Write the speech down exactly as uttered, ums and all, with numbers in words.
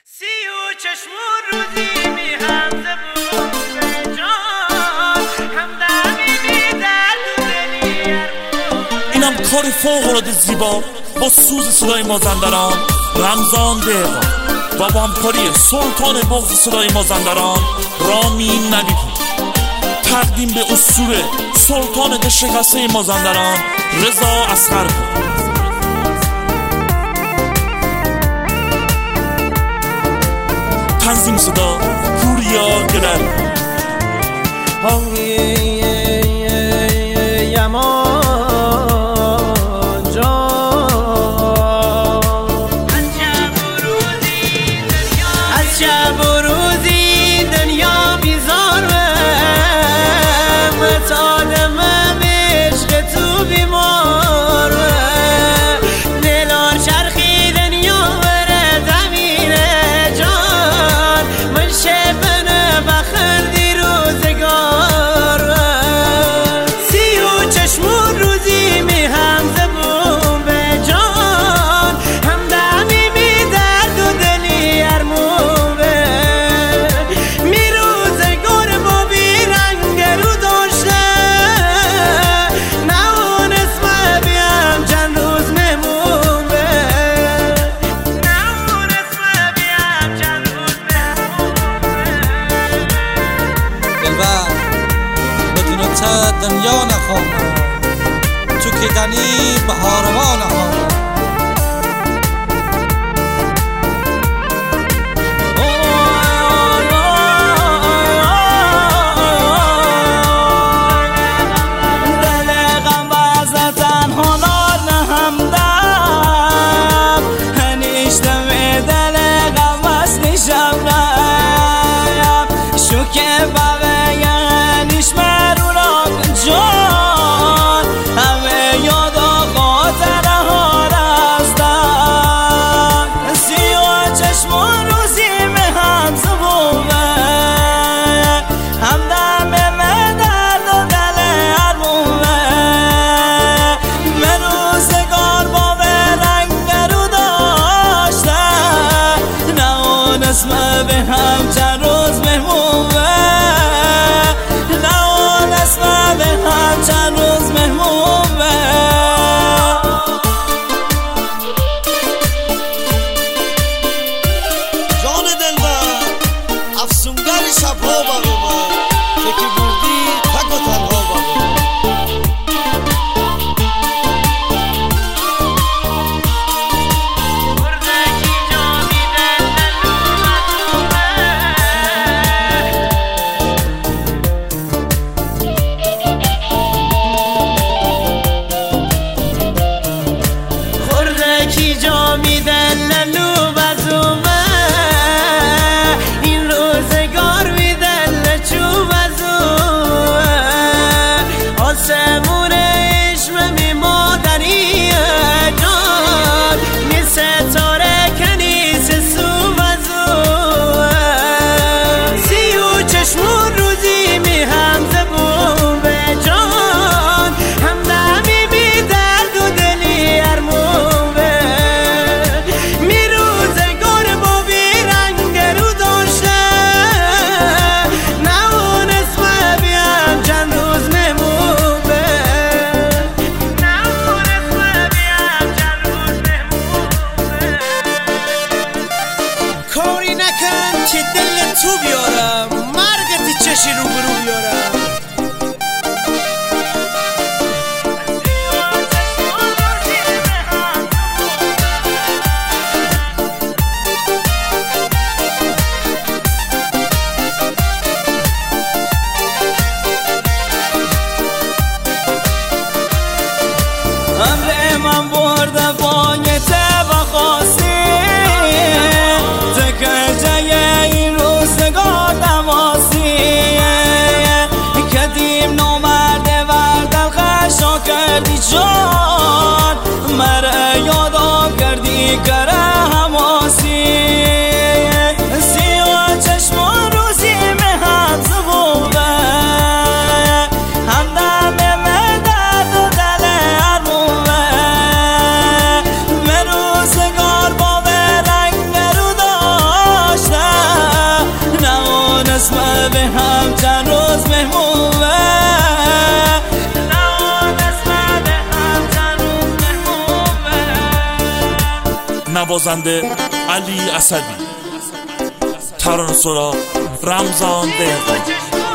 سی و چشمون روزی می هم زبون به جان همدمی بی درد و دلی ارمون. اینم کاری فوق‌العاده زیبا با سوز صدای مازندران رمضان دهقان و با همکاری سلطان بغض صدای مازندران رامین نبی‌پور. تقدیم به اسطوره سلطان ده شکسته مازندران رضا اصغرپور. تنظیم صدا پوریا گلر. دنیا نخوام تو که دنی بهارما نخوام. چه دل تو بیارم مرگت چشی رو برو بیارم. امر من برده بانیت و خواستی تکجه این روزگار دماسی کدیم نامرده وردل خشا کردی جان مره یادا کردی کره هماسی سی و چشم و روزی می هم زبوبه همدم می درد و دل ارمومه من روزگار با به رنگ رو داشته نوازنده علی اسدی، ترانه‌سرا رمضان دهقان.